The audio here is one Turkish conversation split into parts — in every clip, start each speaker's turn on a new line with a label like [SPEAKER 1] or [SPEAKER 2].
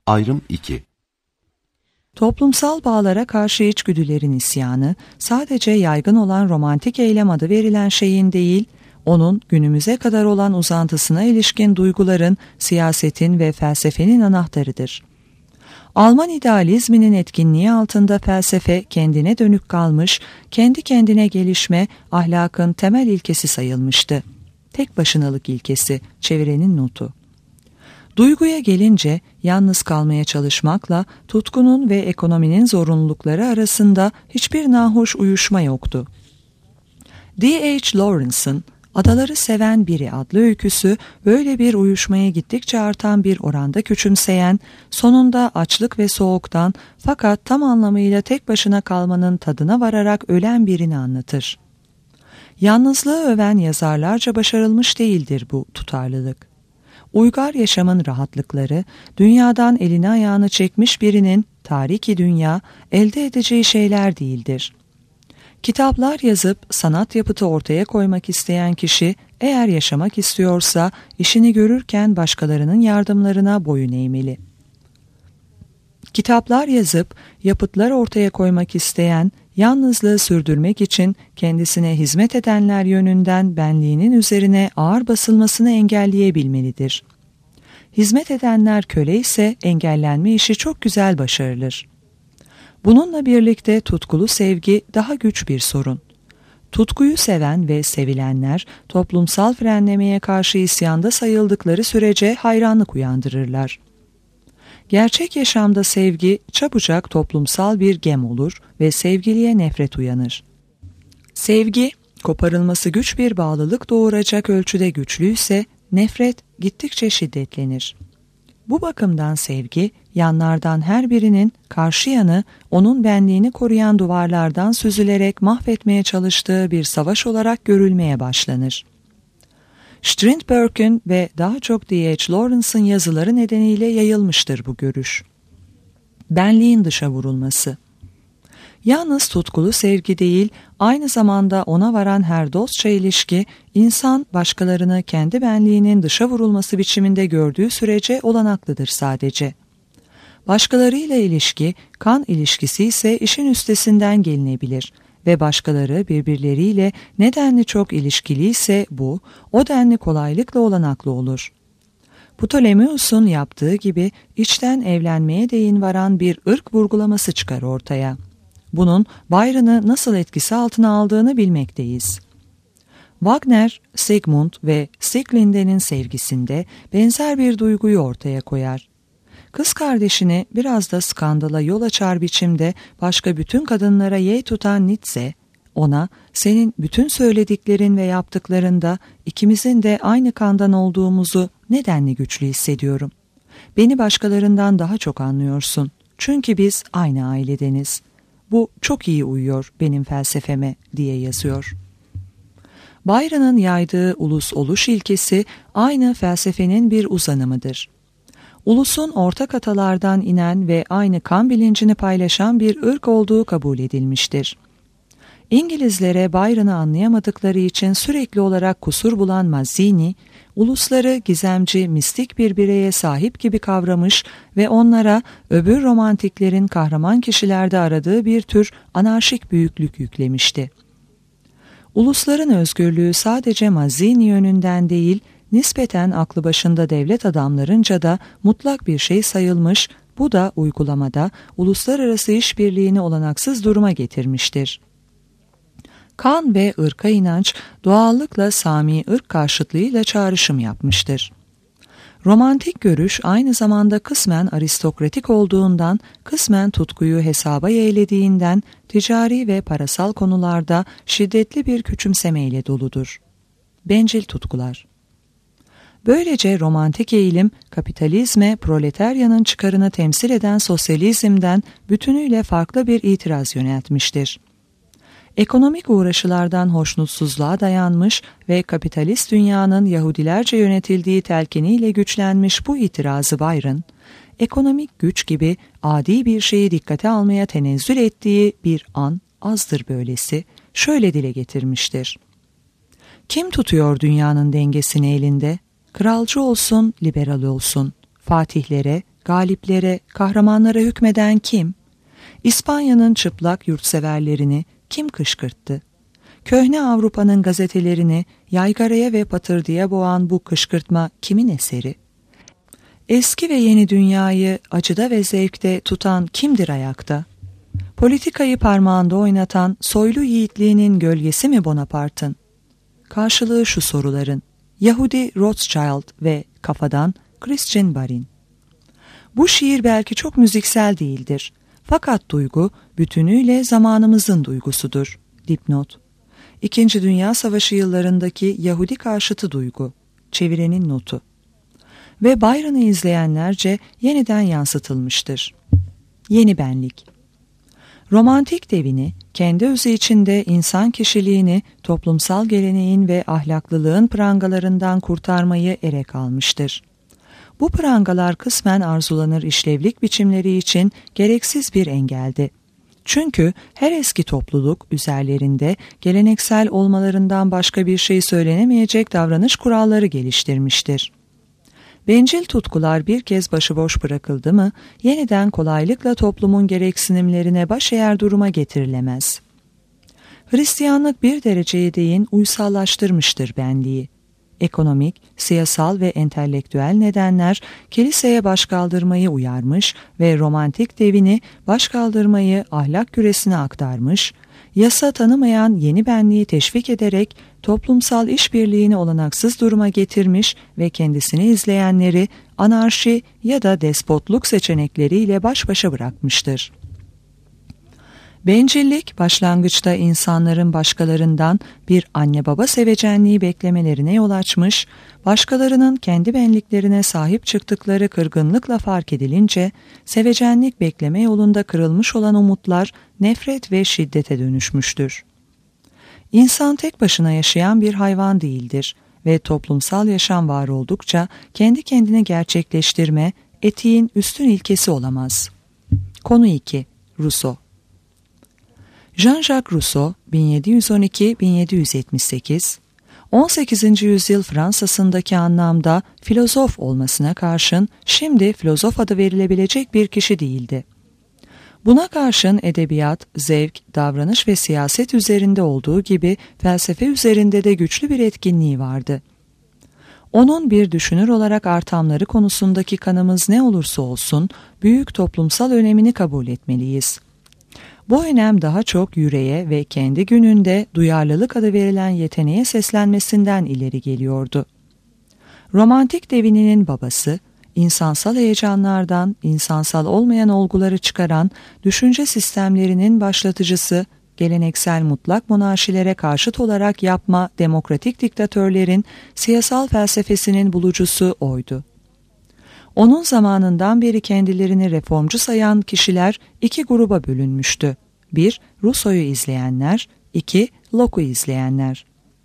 [SPEAKER 1] Ayrım 2.
[SPEAKER 2] Toplumsal bağlara karşı içgüdülerin isyanı, sadece yaygın olan romantik eylem adı verilen şeyin değil, onun günümüze kadar olan uzantısına ilişkin duyguların, siyasetin ve felsefenin anahtarıdır. Alman idealizminin etkinliği altında felsefe kendine dönük kalmış, kendi kendine gelişme, ahlakın temel ilkesi sayılmıştı. Tek başınalık ilkesi, çevirenin notu. Duyguya gelince yalnız kalmaya çalışmakla tutkunun ve ekonominin zorunlulukları arasında hiçbir nahoş uyuşma yoktu. D.H. Lawrence'ın Adaları Seven Biri adlı öyküsü böyle bir uyuşmaya gittikçe artan bir oranda küçümseyen, sonunda açlık ve soğuktan fakat tam anlamıyla tek başına kalmanın tadına vararak ölen birini anlatır. Yalnızlığı öven yazarlarca başarılmış değildir bu tutarlılık. Uygar yaşamın rahatlıkları, dünyadan elini ayağını çekmiş birinin tariki dünya elde edeceği şeyler değildir. Kitaplar yazıp sanat yapıtı ortaya koymak isteyen kişi eğer yaşamak istiyorsa işini görürken başkalarının yardımlarına boyun eğmeli. Kitaplar yazıp yapıtlar ortaya koymak isteyen yalnızlığı sürdürmek için kendisine hizmet edenler yönünden benliğinin üzerine ağır basılmasını engelleyebilmelidir. Hizmet edenler köle ise engellenme işi çok güzel başarılır. Bununla birlikte tutkulu sevgi daha güç bir sorun. Tutkuyu seven ve sevilenler toplumsal frenlemeye karşı isyanda sayıldıkları sürece hayranlık uyandırırlar. Gerçek yaşamda sevgi çabucak toplumsal bir gem olur ve sevgiliye nefret uyanır. Sevgi, koparılması güç bir bağlılık doğuracak ölçüde güçlüyse nefret gittikçe şiddetlenir. Bu bakımdan sevgi, yanlardan her birinin karşı yanı onun benliğini koruyan duvarlardan süzülerek mahvetmeye çalıştığı bir savaş olarak görülmeye başlanır. Strindberg'ün ve daha çok D.H. Lawrence'ın yazıları nedeniyle yayılmıştır bu görüş. Benliğin dışa vurulması. Yalnız tutkulu sevgi değil, aynı zamanda ona varan her dostça ilişki, insan başkalarını kendi benliğinin dışa vurulması biçiminde gördüğü sürece olanaklıdır sadece. Başkalarıyla ilişki, kan ilişkisi ise işin üstesinden gelinebilir ve başkaları birbirleriyle nedenli çok ilişkiliyse bu, o denli kolaylıkla olanaklı olur. Ptolemeus'un yaptığı gibi içten evlenmeye değin varan bir ırk vurgulaması çıkar ortaya. Bunun Byron'ı nasıl etkisi altına aldığını bilmekteyiz. Wagner, Sigmund ve Sieglinde'nin sevgisinde benzer bir duyguyu ortaya koyar. Kız kardeşini biraz da skandala yol açar biçimde başka bütün kadınlara yey tutan Nietzsche, ona senin bütün söylediklerin ve yaptıklarında ikimizin de aynı kandan olduğumuzu nedenli güçlü hissediyorum. Beni başkalarından daha çok anlıyorsun. Çünkü biz aynı ailedeniz. Bu çok iyi uyuyor benim felsefeme diye yazıyor. Byron'ın yaydığı ulus oluş ilkesi aynı felsefenin bir uzanımıdır. Ulusun ortak atalardan inen ve aynı kan bilincini paylaşan bir ırk olduğu kabul edilmiştir. İngilizlere Byron'ı anlayamadıkları için sürekli olarak kusur bulan Mazzini, ulusları gizemci, mistik bir bireye sahip gibi kavramış ve onlara öbür romantiklerin kahraman kişilerde aradığı bir tür anarşik büyüklük yüklemişti. Ulusların özgürlüğü sadece Mazzini yönünden değil, nispeten aklı başında devlet adamlarınca da mutlak bir şey sayılmış, bu da uygulamada uluslararası işbirliğini olanaksız duruma getirmiştir. Kan ve ırka inanç doğallıkla Sami ırk karşıtlığıyla çağrışım yapmıştır. Romantik görüş aynı zamanda kısmen aristokratik olduğundan, kısmen tutkuyu hesaba yeğlediğinden ticari ve parasal konularda şiddetli bir küçümsemeyle doludur. Bencil tutkular. Böylece romantik eğilim, kapitalizme, proletaryanın çıkarını temsil eden sosyalizmden bütünüyle farklı bir itiraz yöneltmiştir. Ekonomik uğraşılardan hoşnutsuzluğa dayanmış ve kapitalist dünyanın Yahudilerce yönetildiği telkiniyle güçlenmiş bu itirazı Byron, ekonomik güç gibi adi bir şeyi dikkate almaya tenezzül ettiği bir an azdır böylesi, şöyle dile getirmiştir. Kim tutuyor dünyanın dengesini elinde? Kralcı olsun, liberal olsun, fatihlere, galiplere, kahramanlara hükmeden kim? İspanya'nın çıplak yurtseverlerini kim kışkırttı? Köhne Avrupa'nın gazetelerini yaygaraya ve patırdıya boğan bu kışkırtma kimin eseri? Eski ve yeni dünyayı acıda ve zevkte tutan kimdir ayakta? Politikayı parmağında oynatan soylu yiğitliğinin gölgesi mi Bonaparte'ın? Karşılığı şu soruların: Yahudi Rothschild ve kafadan Christian Barin. Bu şiir belki çok müziksel değildir. Fakat duygu bütünüyle zamanımızın duygusudur. Dipnot: İkinci Dünya Savaşı yıllarındaki Yahudi karşıtı duygu. Çevirenin notu. Ve Byron'ı izleyenlerce yeniden yansıtılmıştır. Yeni benlik. Romantik devini, kendi özü içinde insan kişiliğini toplumsal geleneğin ve ahlaklılığın prangalarından kurtarmayı erek almıştır. Bu prangalar kısmen arzulanır işlevlik biçimleri için gereksiz bir engeldi. Çünkü her eski topluluk üzerlerinde geleneksel olmalarından başka bir şey söylenemeyecek davranış kuralları geliştirmiştir. Bencil tutkular bir kez başıboş bırakıldı mı, yeniden kolaylıkla toplumun gereksinimlerine başeğer duruma getirilemez. Hristiyanlık bir dereceye değin uysallaştırmıştır benliği. Ekonomik, siyasal ve entelektüel nedenler kiliseye başkaldırmayı uyarmış ve romantik devini başkaldırmayı ahlak küresine aktarmış, yasa tanımayan yeni benliği teşvik ederek toplumsal işbirliğini olanaksız duruma getirmiş ve kendisini izleyenleri anarşi ya da despotluk seçenekleriyle baş başa bırakmıştır. Bencillik başlangıçta insanların başkalarından bir anne baba sevecenliği beklemelerine yol açmış, başkalarının kendi benliklerine sahip çıktıkları kırgınlıkla fark edilince sevecenlik bekleme yolunda kırılmış olan umutlar nefret ve şiddete dönüşmüştür. İnsan tek başına yaşayan bir hayvan değildir ve toplumsal yaşam var oldukça kendi kendini gerçekleştirme, etiğin üstün ilkesi olamaz. Konu 2. Rousseau. Jean-Jacques Rousseau 1712-1778, 18. yüzyıl Fransa'sındaki anlamda filozof olmasına karşın şimdi filozof adı verilebilecek bir kişi değildi. Buna karşın edebiyat, zevk, davranış ve siyaset üzerinde olduğu gibi felsefe üzerinde de güçlü bir etkinliği vardı. Onun bir düşünür olarak artamları konusundaki kanımız ne olursa olsun büyük toplumsal önemini kabul etmeliyiz. Bu önem daha çok yüreğe ve kendi gününde duyarlılık adı verilen yeteneğe seslenmesinden ileri geliyordu. Romantik devininin babası, insansal heyecanlardan insansal olmayan olguları çıkaran düşünce sistemlerinin başlatıcısı, geleneksel mutlak monarşilere karşıt olarak yapma demokratik diktatörlerin siyasal felsefesinin bulucusu oydu. Onun zamanından beri kendilerini reformcu sayan kişiler iki gruba bölünmüştü. 1. Rousseau'yu izleyenler, 2. Locke'u izleyenler.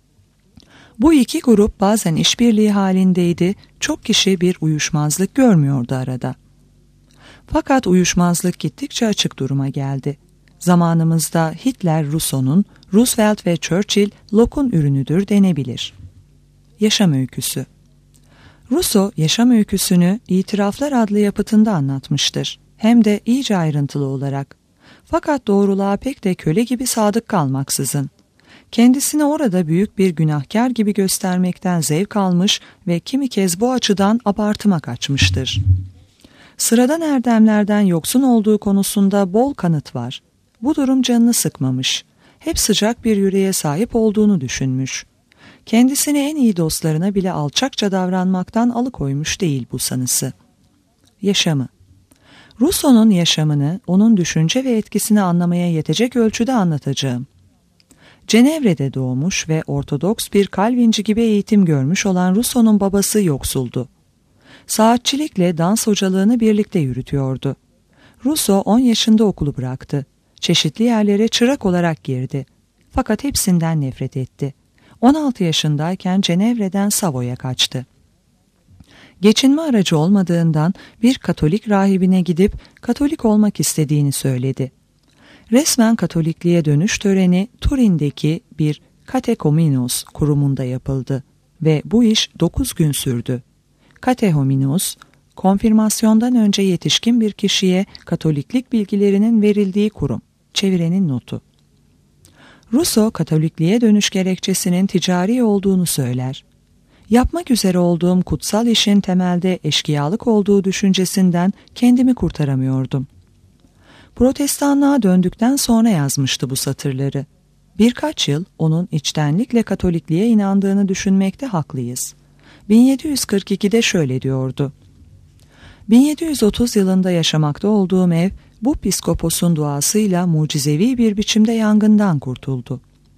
[SPEAKER 2] Bu iki grup bazen işbirliği halindeydi, çok kişi bir uyuşmazlık görmüyordu arada. Fakat uyuşmazlık gittikçe açık duruma geldi. Zamanımızda Hitler Rousseau'nun, Roosevelt ve Churchill Locke'un ürünüdür denebilir. Yaşam öyküsü. Rousseau yaşam öyküsünü İtiraflar adlı yapıtında anlatmıştır. Hem de iyice ayrıntılı olarak. Fakat doğruluğa pek de köle gibi sadık kalmaksızın. Kendisini orada büyük bir günahkar gibi göstermekten zevk almış ve kimi kez bu açıdan abartıma kaçmıştır. Sıradan erdemlerden yoksun olduğu konusunda bol kanıt var. Bu durum canını sıkmamış. Hep sıcak bir yüreğe sahip olduğunu düşünmüş. Kendisini en iyi dostlarına bile alçakça davranmaktan alıkoymuş değil bu sanısı. Yaşamı. Rousseau'nun yaşamını, onun düşünce ve etkisini anlamaya yetecek ölçüde anlatacağım. Cenevre'de doğmuş ve Ortodoks bir Calvinci gibi eğitim görmüş olan Rousseau'nun babası yoksuldu. Saatçilikle dans hocalığını birlikte yürütüyordu. Rousseau 10 yaşında okulu bıraktı. Çeşitli yerlere çırak olarak girdi. Fakat hepsinden nefret etti. 16 yaşındayken Cenevre'den Savoy'a kaçtı. Geçinme aracı olmadığından bir Katolik rahibine gidip Katolik olmak istediğini söyledi. Resmen Katolikliğe dönüş töreni Turin'deki bir Katekominos kurumunda yapıldı ve bu iş 9 gün sürdü. Katehominos, konfirmasyondan önce yetişkin bir kişiye Katoliklik bilgilerinin verildiği kurum. Çevirenin notu. Rousseau, Katolikliğe dönüş gerekçesinin ticari olduğunu söyler. Yapmak üzere olduğum kutsal işin temelde eşkıyalık olduğu düşüncesinden kendimi kurtaramıyordum. Protestanlığa döndükten sonra yazmıştı bu satırları. Birkaç yıl onun içtenlikle Katolikliğe inandığını düşünmekte haklıyız. 1742'de şöyle diyordu. 1730 yılında yaşamakta olduğum ev, bu piskoposun duasıyla mucizevi bir biçimde yangından kurtuldu.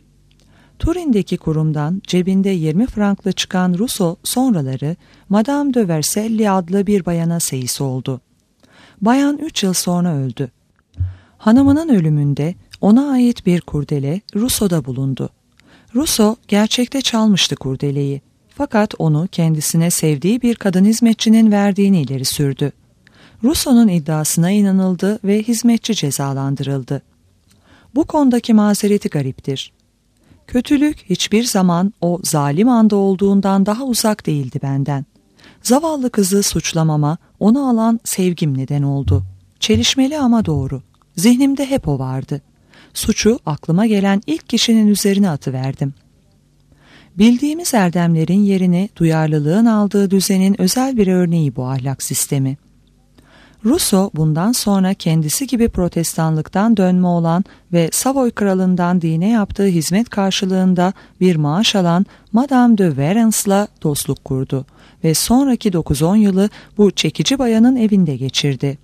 [SPEAKER 2] Turin'deki kurumdan cebinde 20 frankla çıkan Rousseau sonraları Madame de Vercelli adlı bir bayana seyis oldu. Bayan 3 yıl sonra öldü. Hanımının ölümünde ona ait bir kurdele Rousseau'da bulundu. Rousseau gerçekte çalmıştı kurdeleyi, fakat onu kendisine sevdiği bir kadın hizmetçinin verdiğini ileri sürdü. Rousseau'nun iddiasına inanıldı ve hizmetçi cezalandırıldı. Bu konudaki mazereti gariptir. Kötülük hiçbir zaman o zalim anda olduğundan daha uzak değildi benden. Zavallı kızı suçlamama onu alan sevgim neden oldu. Çelişmeli ama doğru. Zihnimde hep o vardı. Suçu aklıma gelen ilk kişinin üzerine atıverdim. Bildiğimiz erdemlerin yerini duyarlılığın aldığı düzenin özel bir örneği bu ahlak sistemi. Rousseau bundan sonra kendisi gibi protestanlıktan dönme olan ve Savoy kralından dine yaptığı hizmet karşılığında bir maaş alan Madame de Varennes'la dostluk kurdu ve sonraki 9-10 yılı bu çekici bayanın evinde geçirdi.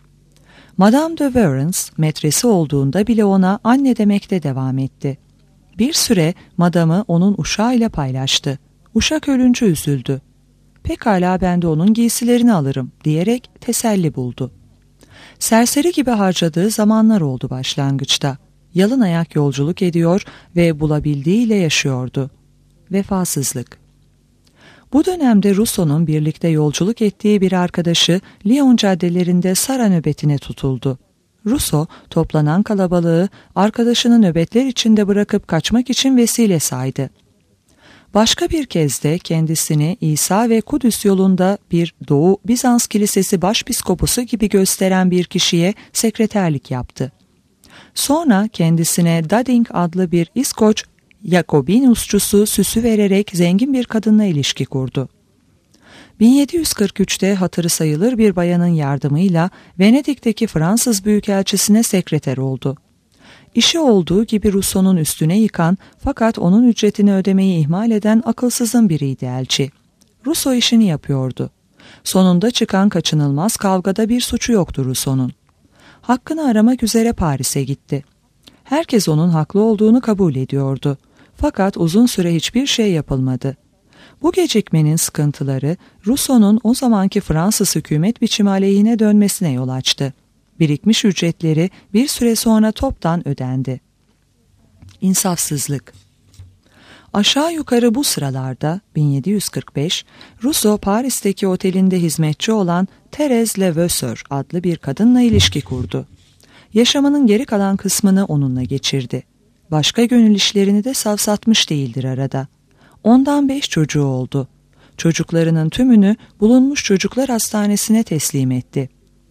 [SPEAKER 2] Madame de Varennes metresi olduğunda bile ona anne demekte devam etti. Bir süre madamı onun uşağıyla paylaştı. Uşak ölünce üzüldü. Pekala ben de onun giysilerini alırım diyerek teselli buldu. Serseri gibi harcadığı zamanlar oldu başlangıçta. Yalın ayak yolculuk ediyor ve bulabildiğiyle yaşıyordu. Vefasızlık. Bu dönemde Rousseau'nun birlikte yolculuk ettiği bir arkadaşı Lyon caddelerinde Sara nöbetine tutuldu. Rousseau toplanan kalabalığı arkadaşını nöbetler içinde bırakıp kaçmak için vesile saydı. Başka bir kez de kendisini İsa ve Kudüs yolunda bir Doğu Bizans Kilisesi başpiskoposu gibi gösteren bir kişiye sekreterlik yaptı. Sonra kendisine Dading adlı bir İskoç Yakobinusçusu süsü vererek zengin bir kadınla ilişki kurdu. 1743'te hatırı sayılır bir bayanın yardımıyla Venedik'teki Fransız Büyükelçisi'ne sekreter oldu. İşi olduğu gibi Rousseau'nun üstüne yıkan fakat onun ücretini ödemeyi ihmal eden akılsızın biriydi elçi. Rousseau işini yapıyordu. Sonunda çıkan kaçınılmaz kavgada bir suçu yoktu Rousseau'nun. Hakkını aramak üzere Paris'e gitti. Herkes onun haklı olduğunu kabul ediyordu. Fakat uzun süre hiçbir şey yapılmadı. Bu gecikmenin sıkıntıları Rousseau'nun o zamanki Fransız hükümet biçimi aleyhine dönmesine yol açtı. Birikmiş ücretleri bir süre sonra toptan ödendi. İnsafsızlık. Aşağı yukarı bu sıralarda 1745, Rousseau Paris'teki otelinde hizmetçi olan Thérèse Levasseur adlı bir kadınla ilişki kurdu. Yaşamının geri kalan kısmını onunla geçirdi. Başka gönül işlerini de savsatmış değildir arada. Ondan 5 çocuğu oldu. Çocuklarının tümünü bulunmuş çocuklar hastanesine teslim etti.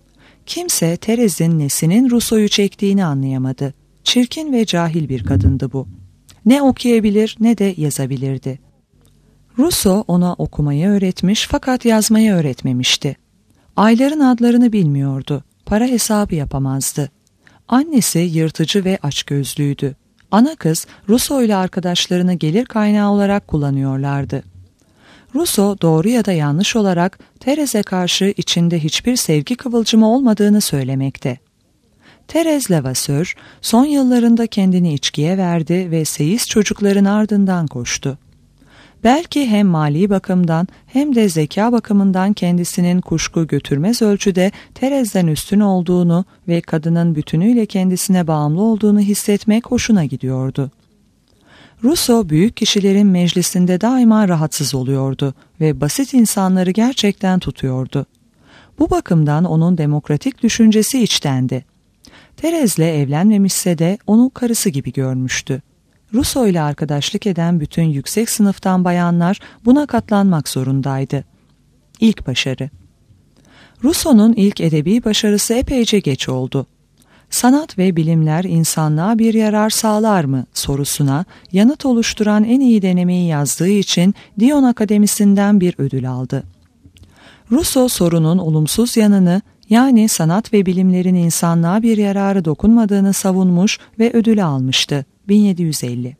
[SPEAKER 2] Kimse Thérèse'in nesinin Rousseau'yu çektiğini anlayamadı. Çirkin ve cahil bir kadındı bu. Ne okuyabilir ne de yazabilirdi. Rousseau ona okumayı öğretmiş fakat yazmayı öğretmemişti. Ayların adlarını bilmiyordu. Para hesabı yapamazdı. Annesi yırtıcı ve açgözlüydü. Ana kız Rousseau ile arkadaşlarını gelir kaynağı olarak kullanıyorlardı. Rousseau doğru ya da yanlış olarak Thérèse'e karşı içinde hiçbir sevgi kıvılcımı olmadığını söylemekte. Thérèse Levasseur son yıllarında kendini içkiye verdi ve seyis çocukların ardından koştu. Belki hem mali bakımdan hem de zeka bakımından kendisinin kuşku götürmez ölçüde Thérèse'den üstün olduğunu ve kadının bütünüyle kendisine bağımlı olduğunu hissetmek hoşuna gidiyordu. Rousseau büyük kişilerin meclisinde daima rahatsız oluyordu ve basit insanları gerçekten tutuyordu. Bu bakımdan onun demokratik düşüncesi içtendi. Thérèse'le evlenmemişse de onu karısı gibi görmüştü. Rousseau ile arkadaşlık eden bütün yüksek sınıftan bayanlar buna katlanmak zorundaydı. İlk başarı. Rousseau'nun ilk edebi başarısı epeyce geç oldu. Sanat ve bilimler insanlığa bir yarar sağlar mı sorusuna yanıt oluşturan en iyi denemeyi yazdığı için Dion Akademisi'nden bir ödül aldı. Rousseau sorunun olumsuz yanını, yani sanat ve bilimlerin insanlığa bir yararı dokunmadığını savunmuş ve ödülü almıştı. 1750.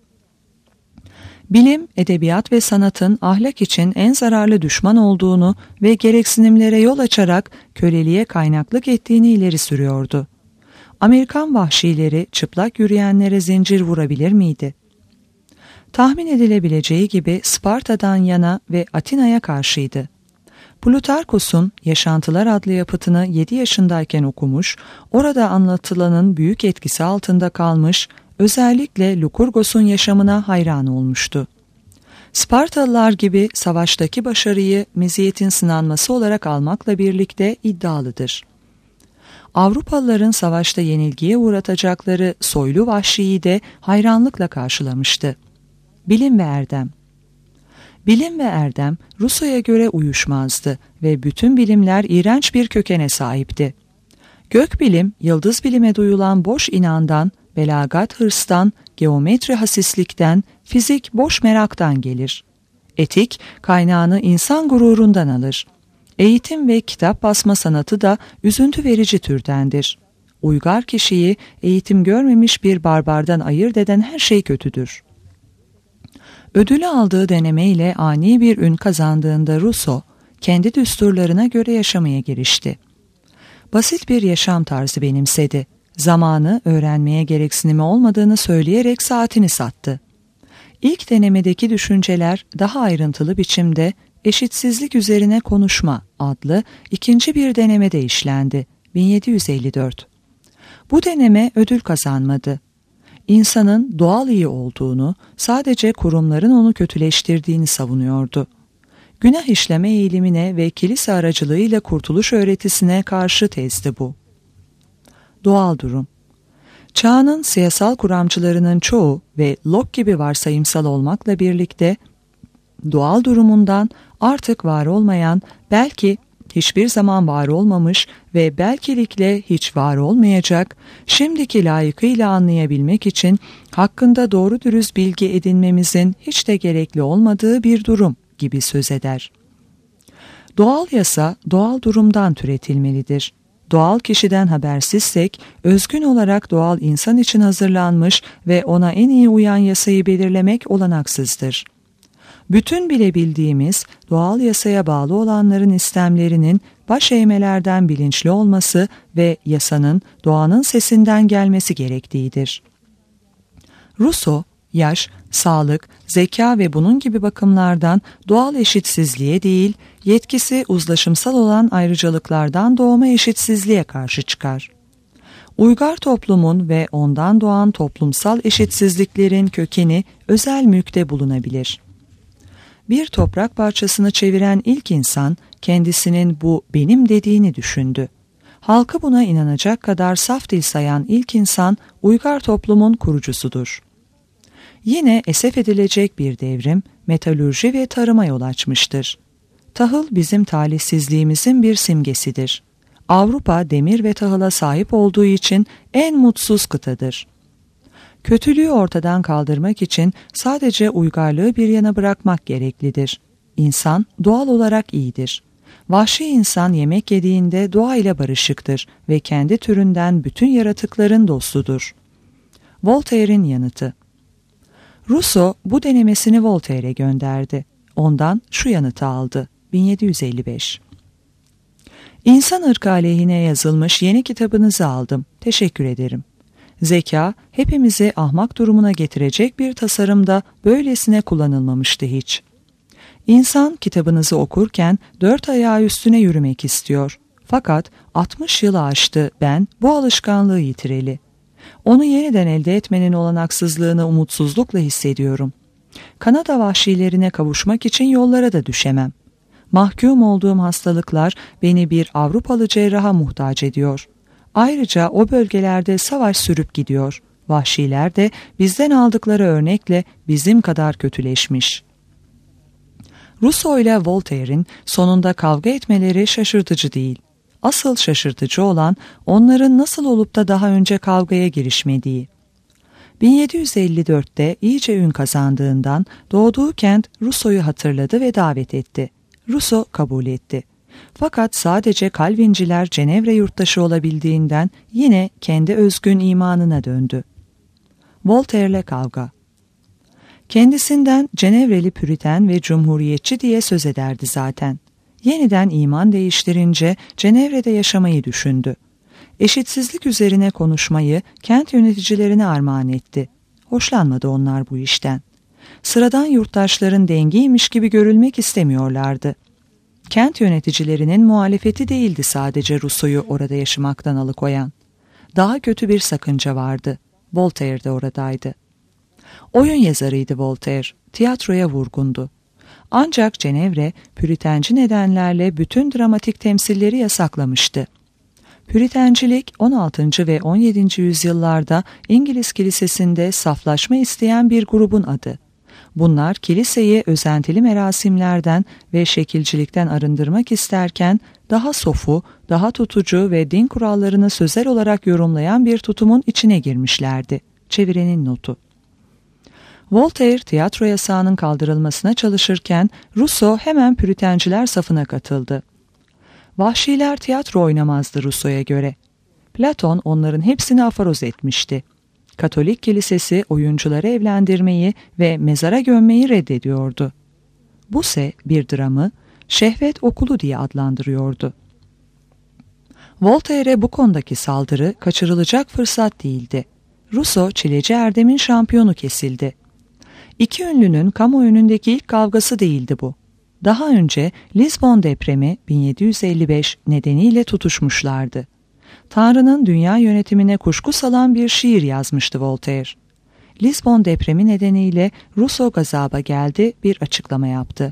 [SPEAKER 2] Bilim, edebiyat ve sanatın ahlak için en zararlı düşman olduğunu ve gereksinimlere yol açarak köleliğe kaynaklık ettiğini ileri sürüyordu. Amerikan vahşileri çıplak yürüyenlere zincir vurabilir miydi? Tahmin edilebileceği gibi Sparta'dan yana ve Atina'ya karşıydı. Plutarkos'un Yaşantılar adlı yapıtını 7 yaşındayken okumuş, orada anlatılanın büyük etkisi altında kalmış, özellikle Lukurgos'un yaşamına hayran olmuştu. Spartalılar gibi savaştaki başarıyı meziyetin sınanması olarak almakla birlikte iddialıdır. Avrupalıların savaşta yenilgiye uğratacakları soylu vahşiyi de hayranlıkla karşılamıştı. Bilim ve erdem. Bilim ve erdem Rousseau'ya göre uyuşmazdı ve bütün bilimler iğrenç bir kökene sahipti. Gökbilim, yıldız bilime duyulan boş inandan, belagat hırstan, geometri hasislikten, fizik boş meraktan gelir. Etik, kaynağını insan gururundan alır. Eğitim ve kitap basma sanatı da üzüntü verici türdendir. Uygar kişiyi eğitim görmemiş bir barbardan ayırt eden her şey kötüdür. Ödülü aldığı denemeyle ani bir ün kazandığında Rousseau, kendi düsturlarına göre yaşamaya girişti. Basit bir yaşam tarzı benimsedi. Zamanı öğrenmeye gereksinimi olmadığını söyleyerek saatini sattı. İlk denemedeki düşünceler daha ayrıntılı biçimde Eşitsizlik Üzerine Konuşma adlı ikinci bir denemede işlendi. 1754. Bu deneme ödül kazanmadı. İnsanın doğal iyi olduğunu, sadece kurumların onu kötüleştirdiğini savunuyordu. Günah işleme eğilimine ve kilise aracılığıyla kurtuluş öğretisine karşı tezdi bu. Doğal durum. Çağının siyasal kuramcılarının çoğu ve Locke gibi varsayımsal olmakla birlikte doğal durumundan artık var olmayan, belki hiçbir zaman var olmamış ve belkilikle hiç var olmayacak, şimdiki layıkıyla anlayabilmek için hakkında doğru dürüst bilgi edinmemizin hiç de gerekli olmadığı bir durum gibi söz eder. Doğal yasa doğal durumdan türetilmelidir. Doğal kişiden habersizsek, özgün olarak doğal insan için hazırlanmış ve ona en iyi uyan yasayı belirlemek olanaksızdır. Bütün bilebildiğimiz doğal yasaya bağlı olanların istemlerinin baş eğmelerden bilinçli olması ve yasanın doğanın sesinden gelmesi gerektiğidir. Rousseau, yaş, sağlık, zeka ve bunun gibi bakımlardan doğal eşitsizliğe değil, yetkisi uzlaşımsal olan ayrıcalıklardan doğma eşitsizliğe karşı çıkar. Uygar toplumun ve ondan doğan toplumsal eşitsizliklerin kökeni özel mülkte bulunabilir. Bir toprak parçasını çeviren ilk insan kendisinin bu benim dediğini düşündü. Halkı buna inanacak kadar saf dil sayan ilk insan uygar toplumun kurucusudur. Yine esef edilecek bir devrim metalürji ve tarıma yol açmıştır. Tahıl bizim talihsizliğimizin bir simgesidir. Avrupa demir ve tahıla sahip olduğu için en mutsuz kıtadır. Kötülüğü ortadan kaldırmak için sadece uygarlığı bir yana bırakmak gereklidir. İnsan doğal olarak iyidir. Vahşi insan yemek yediğinde doğayla barışıktır ve kendi türünden bütün yaratıkların dostudur. Voltaire'in yanıtı. Rousseau bu denemesini Voltaire'e gönderdi. Ondan şu yanıtı aldı. 1755. İnsan ırkı aleyhine yazılmış yeni kitabınızı aldım. Teşekkür ederim. Zeka, hepimizi ahmak durumuna getirecek bir tasarımda böylesine kullanılmamıştı hiç. İnsan kitabınızı okurken 4 ayağı üstüne yürümek istiyor. Fakat 60 yılı aştı ben bu alışkanlığı yitireli. Onu yeniden elde etmenin olanaksızlığını umutsuzlukla hissediyorum. Kanada vahşilerine kavuşmak için yollara da düşemem. Mahkum olduğum hastalıklar beni bir Avrupalı cerraha muhtaç ediyor. Ayrıca o bölgelerde savaş sürüp gidiyor. Vahşiler de bizden aldıkları örnekle bizim kadar kötüleşmiş. Rousseau ile Voltaire'in sonunda kavga etmeleri şaşırtıcı değil. Asıl şaşırtıcı olan onların nasıl olup da daha önce kavgaya girişmediği. 1754'te iyice ün kazandığından doğduğu kent Rousseau'yu hatırladı ve davet etti. Rousseau kabul etti. Fakat sadece Calvinciler Cenevre yurttaşı olabildiğinden yine kendi özgün imanına döndü. Voltaire'le kavga. Kendisinden Cenevreli Püriten ve Cumhuriyetçi diye söz ederdi zaten. Yeniden iman değiştirince Cenevre'de yaşamayı düşündü. Eşitsizlik üzerine konuşmayı kent yöneticilerine armağan etti. Hoşlanmadı onlar bu işten. Sıradan yurttaşların dengiymiş gibi görülmek istemiyorlardı. Kent yöneticilerinin muhalefeti değildi sadece Rousseau'yu orada yaşamaktan alıkoyan. Daha kötü bir sakınca vardı. Voltaire de oradaydı. Oyun yazarıydı Voltaire, tiyatroya vurgundu. Ancak Cenevre, Püritenci nedenlerle bütün dramatik temsilleri yasaklamıştı. Püritencilik 16. ve 17. yüzyıllarda İngiliz kilisesinde saflaşma isteyen bir grubun adı. Bunlar kiliseyi özentili merasimlerden ve şekilcilikten arındırmak isterken daha sofu, daha tutucu ve din kurallarını sözel olarak yorumlayan bir tutumun içine girmişlerdi. Çevirenin notu. Voltaire tiyatro yasağının kaldırılmasına çalışırken Rousseau hemen Püritenciler safına katıldı. Vahşiler tiyatro oynamazdı Rousseau'ya göre. Platon onların hepsini afaroz etmişti. Katolik kilisesi oyuncuları evlendirmeyi ve mezara gömmeyi reddediyordu. Buse bir dramı şehvet okulu diye adlandırıyordu. Voltaire'e bu konudaki saldırı kaçırılacak fırsat değildi. Rousseau çileci Erdem'in şampiyonu kesildi. İki ünlünün kamuoyundaki ilk kavgası değildi bu. Daha önce Lizbon depremi 1755 nedeniyle tutuşmuşlardı. Tanrı'nın dünya yönetimine kuşku salan bir şiir yazmıştı Voltaire. Lizbon depremi nedeniyle Rousseau gazaba geldi, bir açıklama yaptı.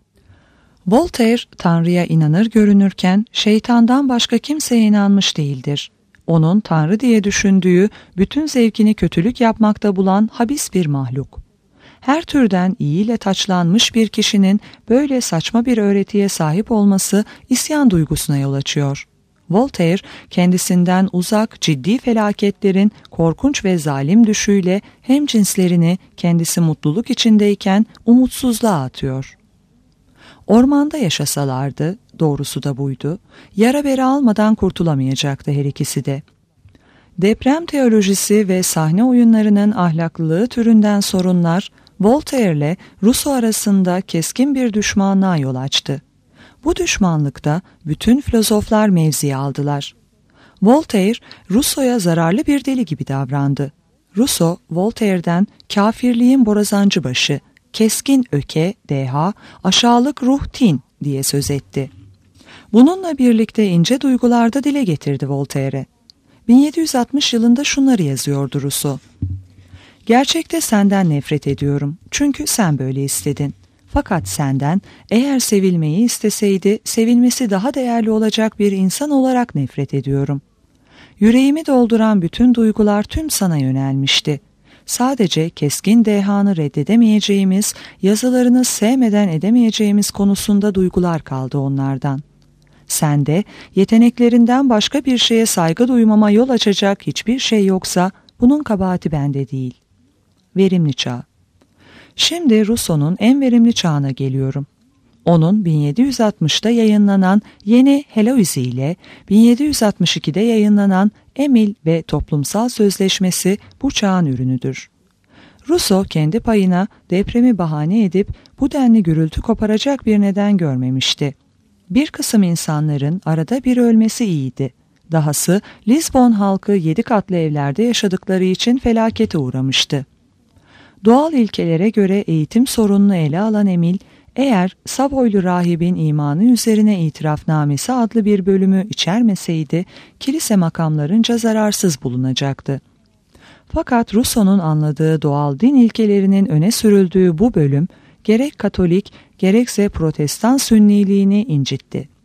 [SPEAKER 2] Voltaire Tanrı'ya inanır görünürken şeytandan başka kimseye inanmış değildir. Onun Tanrı diye düşündüğü, bütün zevkini kötülük yapmakta bulan habis bir mahluk. Her türden iyiyle taçlanmış bir kişinin böyle saçma bir öğretiye sahip olması isyan duygusuna yol açıyor. Voltaire kendisinden uzak ciddi felaketlerin korkunç ve zalim düşüyle hemcinslerini kendisi mutluluk içindeyken umutsuzluğa atıyor. Ormanda yaşasalardı, doğrusu da buydu, yara bere almadan kurtulamayacaktı her ikisi de. Deprem teolojisi ve sahne oyunlarının ahlaklılığı türünden sorunlar, Voltaire'le Rousseau arasında keskin bir düşmanlığa yol açtı. Bu düşmanlıkta bütün filozoflar mevzi aldılar. Voltaire, Rousseau'ya zararlı bir deli gibi davrandı. Rousseau, Voltaire'den kafirliğin borazancı başı, keskin öke, deha, aşağılık ruh tin diye söz etti. Bununla birlikte ince duygularda dile getirdi Voltaire'e. 1760 yılında şunları yazıyordu Rousseau. Gerçekte senden nefret ediyorum çünkü sen böyle istedin. Fakat senden eğer sevilmeyi isteseydi sevilmesi daha değerli olacak bir insan olarak nefret ediyorum. Yüreğimi dolduran bütün duygular tüm sana yönelmişti. Sadece keskin dehanı reddedemeyeceğimiz, yazılarını sevmeden edemeyeceğimiz konusunda duygular kaldı onlardan. Sende yeteneklerinden başka bir şeye saygı duymama yol açacak hiçbir şey yoksa bunun kabahati bende değil. Verimli çağ. Şimdi Rousseau'nun en verimli çağına geliyorum. Onun 1760'da yayınlanan Yeni Heloise ile 1762'de yayınlanan Emil ve Toplumsal Sözleşmesi bu çağın ürünüdür. Rousseau kendi payına depremi bahane edip bu denli gürültü koparacak bir neden görmemişti. Bir kısım insanların arada bir ölmesi iyiydi. Dahası Lizbon halkı 7 katlı evlerde yaşadıkları için felakete uğramıştı. Doğal ilkelere göre eğitim sorununu ele alan Emil, eğer Savoylu rahibin imanı üzerine itirafnamesi adlı bir bölümü içermeseydi, kilise makamlarınca zararsız bulunacaktı. Fakat Rousseau'nun anladığı doğal din ilkelerinin öne sürüldüğü bu bölüm, gerek Katolik gerekse Protestan sünniliğini incitti.